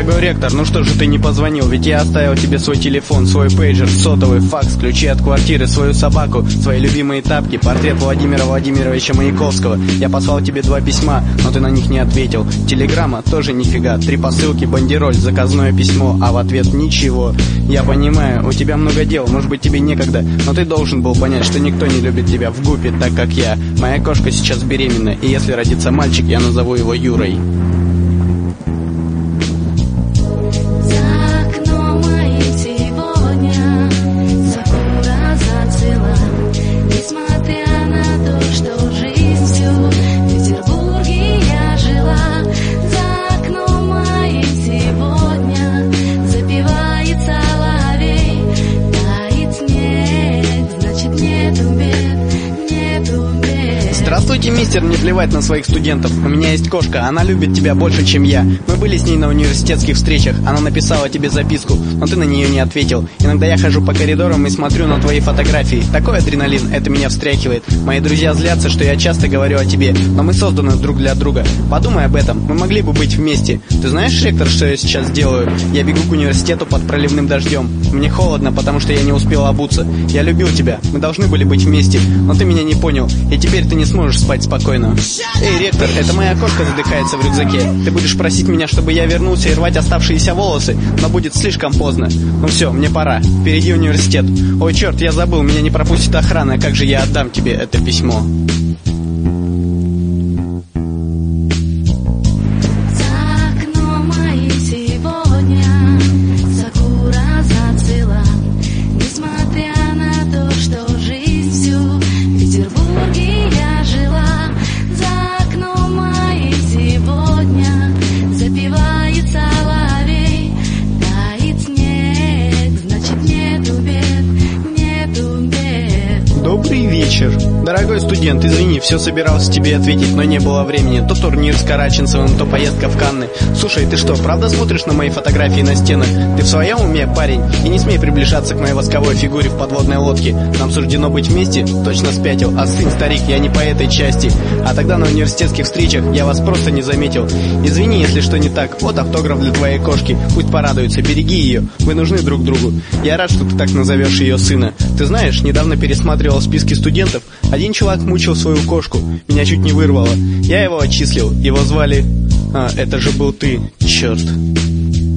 Дорогой ректор, ну что же ты не позвонил? Ведь я оставил тебе свой телефон, свой пейджер, сотовый, факс, ключи от квартиры, свою собаку, свои любимые тапки, портрет Владимира Владимировича Маяковского. Я послал тебе 2 письма, но ты на них не ответил. Телеграмма тоже нифига, 3 посылки, бандероль, заказное письмо, а в ответ ничего. Я понимаю, у тебя много дел, может быть тебе некогда, но ты должен был понять, что никто не любит тебя в гупе так, как я. Моя кошка сейчас беременна, и если родится мальчик, я назову его Юрой. Здравствуйте, мистер, не плевать на своих студентов. У меня есть кошка, она любит тебя больше, чем я. Мы были с ней на университетских встречах. Она написала тебе записку, но ты на нее не ответил. Иногда я хожу по коридорам и смотрю на твои фотографии. Такой адреналин, это меня встряхивает. Мои друзья злятся, что я часто говорю о тебе, но мы созданы друг для друга. Подумай об этом, мы могли бы быть вместе. Ты знаешь, ректор, что я сейчас делаю? Я бегу к университету под проливным дождем. Мне холодно, потому что я не успел обуться. Я любил тебя, мы должны были быть вместе, но ты меня не понял, и теперь ты не сможешь спать спокойно. Эй, ректор, это моя кошка задыхается в рюкзаке. Ты будешь просить меня, чтобы я вернулся и рвать оставшиеся волосы, но будет слишком поздно. Ну все, мне пора. Впереди университет. Ой, черт, я забыл, меня не пропустит охрана. Как же я отдам тебе это письмо? Добрый вечер. Дорогой студент, извини, все собирался тебе ответить, но не было времени. То турнир с Караченцевым, то поездка в Канны. Слушай, ты что, правда смотришь на мои фотографии на стенах? Ты в своем уме, парень? И не смей приближаться к моей восковой фигуре в подводной лодке. Нам суждено быть вместе? Точно спятил. А сын, старик, я не по этой части. А тогда на университетских встречах я вас просто не заметил. Извини, если что не так. Вот автограф для твоей кошки. Пусть порадуется, береги ее. Вы нужны друг другу. Я рад, что ты так назовешь ее сына. Ты знаешь, недавно пересматривал списки студентов. Один чувак мучил свою кошку. Меня чуть не вырвало. Я его отчислил. Его звали... это же был ты. Черт.